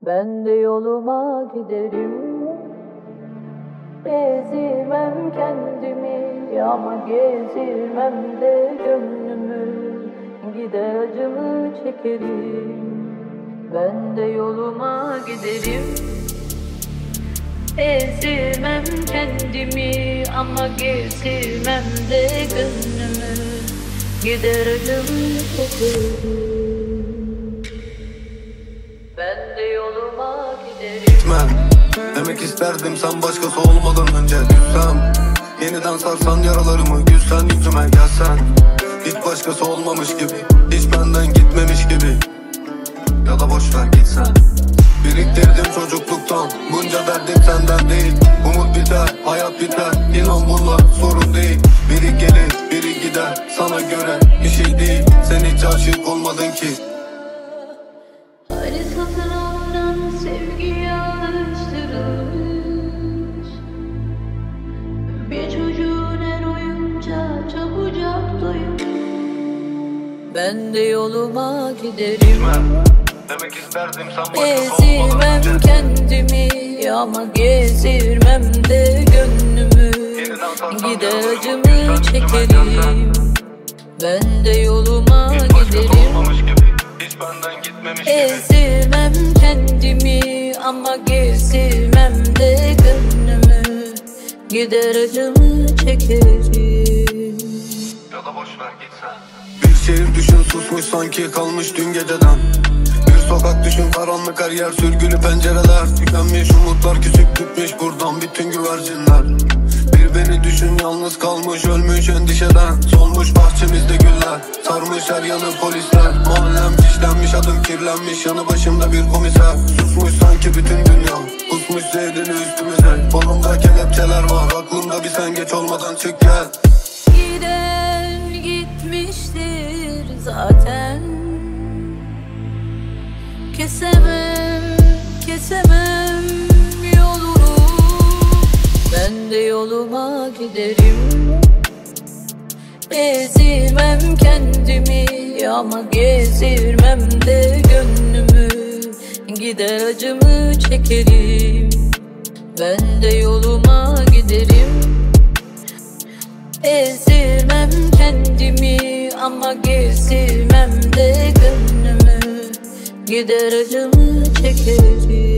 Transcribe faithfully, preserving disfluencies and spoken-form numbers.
Ben de yoluma giderim, ezirmem kendimi ama gezirmem de gönlümü. Gider acımı çekerim, ben de yoluma giderim. Ezirmem kendimi ama gezirmem de gönlümü. Gider acımı çekerim, ben de yoluma giderim. Gitmem demek isterdim sen başkası olmadan önce düşsem. Yeniden sarsan yaralarımı, gülsen yüzüme gelsen. Hiç başkası olmamış gibi, hiç benden gitmemiş gibi. Ya da boşver gitsen. Biriktirdim çocukluktan bunca derdim senden değil. Umut biter, hayat biter, inan bunlar sorun değil. Biri gelir, biri gider, sana göre bir şey değil. Sen hiç aşık olmadın ki. Hani satın alınan sevgiye alıştırılmış bir çocuğun her oyunca çabucak doymuş. Ben de yoluma giderim, Gitmem demek isterdim sen başkası olmadan ezirmem önce. kendimi ama gezirmem de gönlümü. Gider acımı çekerim, ben de yoluma giderim. Hiç benden gitmemiş gibi. Ezirmem kendimi ama gezirmem de gönlümü. Gider acımı çekerim, Ya da boşver gitsen. Bir şehir düşün susmuş sanki kalmış dün geceden. Bir sokak düşün karanlık her yer sürgülü pencereler. Tükenmiş umutlar küçük tutmuş buradan bütün güvercinler. Bir beni düşün yalnız kalmış ölmüş endişeden. Solmuş bahçemizde güller, sarmış her yanı polisler. Mahallem fişlenmiş adım kirlenmiş yanı başımda bir komiser. Susmuş sanki bütün dünya, kusmuş zehrini üstümüze. Kolumda kelepçeler var aklımda bir sen geç olmadan çık gel. giden gitmiştir zaten. Kesemem, kesemem yolunu. Ben de yoluma giderim, ezirmem kendimi ama gezirmem de gönlümü. Gider acımı çekerim, ben de yoluma giderim. Ezirmem kendimi ama gezirmem de gönlümü. Gider acımı çekerim.